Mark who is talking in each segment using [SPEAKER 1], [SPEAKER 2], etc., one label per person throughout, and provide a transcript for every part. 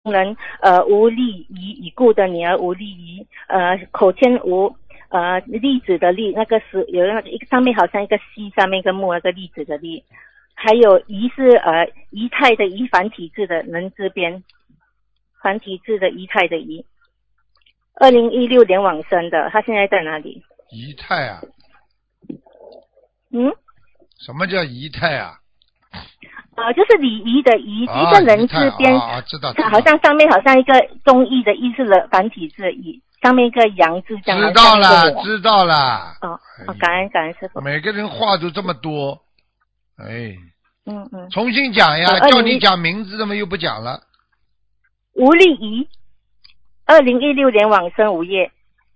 [SPEAKER 1] 人吴丽仪已故的女儿吴丽仪，口签吴栗子的栗，那个是有那个一个上面好像一个西，上面一个木，那个栗子的栗，还有仪是仪态的仪，繁体字的人字边，繁体字的仪态的仪。2016年往生的，他现在在哪里？
[SPEAKER 2] 仪态啊？
[SPEAKER 1] 嗯？
[SPEAKER 2] 什么叫仪态啊？
[SPEAKER 1] 就是礼仪的仪，一个人字边，
[SPEAKER 2] 知道，
[SPEAKER 1] 好像上面好像一个中义的义是繁体字的义，上面一个阳字这样。
[SPEAKER 2] 知道了，知道了。
[SPEAKER 1] 感恩师父。
[SPEAKER 2] 每个人话都这么多，哎。重新讲呀，叫你讲名字，怎么又不讲了？
[SPEAKER 1] 吴丽仪，2016年往生午夜。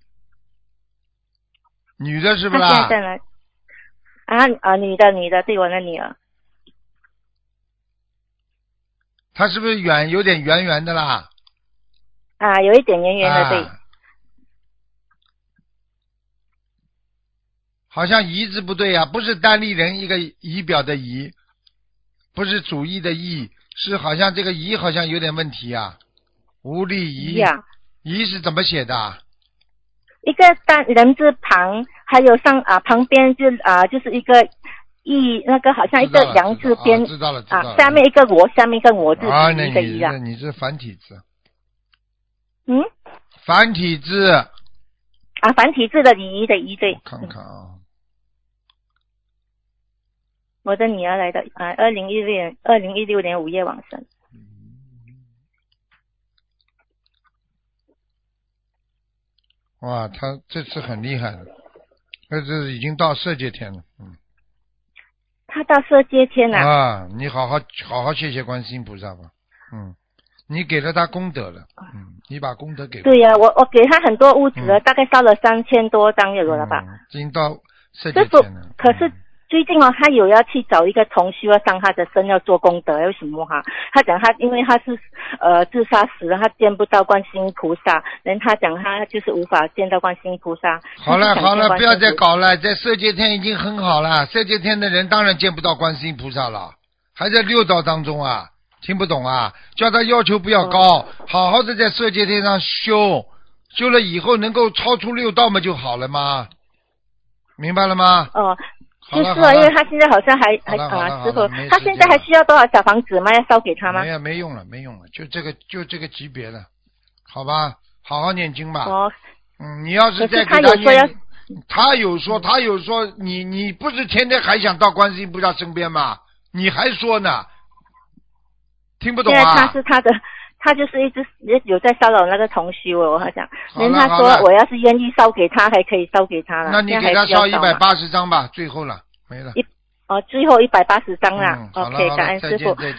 [SPEAKER 2] 女的是不是？
[SPEAKER 1] 她现在在哪？女的，对，我的女儿。
[SPEAKER 2] 她是不是有点圆圆的啦？
[SPEAKER 1] 有一点圆圆的，对。
[SPEAKER 2] 好像仪字不对呀，不是单立人一个仪表的仪，不是主义的义，是好像这个仪好像有点问题啊。吴丽仪，仪是怎么写的？
[SPEAKER 1] 一个单人字旁，还有旁边就是一个义，那个好像一个阳字边，
[SPEAKER 2] 知道了，
[SPEAKER 1] 下面一个我，下面一个我字，仪的仪
[SPEAKER 2] 啊。你是繁体字。繁体字。
[SPEAKER 1] 繁体字的仪的仪，对。
[SPEAKER 2] 我看看啊。
[SPEAKER 1] 我的女儿来的2016年5月往生。
[SPEAKER 2] 哇，他这次很厉害了，这已经到色界天了。
[SPEAKER 1] 他到色界天了。
[SPEAKER 2] 你好好谢谢观世音菩萨吧。你给了他功德了。你把功德给。
[SPEAKER 1] 对呀，我给他很多物质了，大概烧了3000多张有了吧。
[SPEAKER 2] 已经到色界天了。
[SPEAKER 1] 可是最近他有要去找一个同修要上他的身要做功德，为什么他讲因为他是自杀死了，他见不到观世音菩萨，他讲他就是无法见到观世音菩萨。
[SPEAKER 2] 好了，不要再搞了，在色界天已经很好了，色界天的人当然见不到观世音菩萨了，还在六道当中啊，听不懂啊？叫他要求不要高，好好的在色界天上修了以后能够超出六道嘛就好了吗？明白了吗？
[SPEAKER 1] 就是因为他现在好像还师傅，他现在还需要多少小房子吗？要烧给他吗？
[SPEAKER 2] 没用了，就这个级别的，好吧，好好念经吧。你要是再给他念，他有说，你不是天天还想到观世音菩萨身边吗？你还说呢？听不懂啊？
[SPEAKER 1] 现在他就是一直有在骚扰那个同修，我好像，他说我要是愿意烧给他，还可以烧给他了。
[SPEAKER 2] 那你给他烧180张吧，最后了，没了。
[SPEAKER 1] 最后180张了。OK，感恩师父。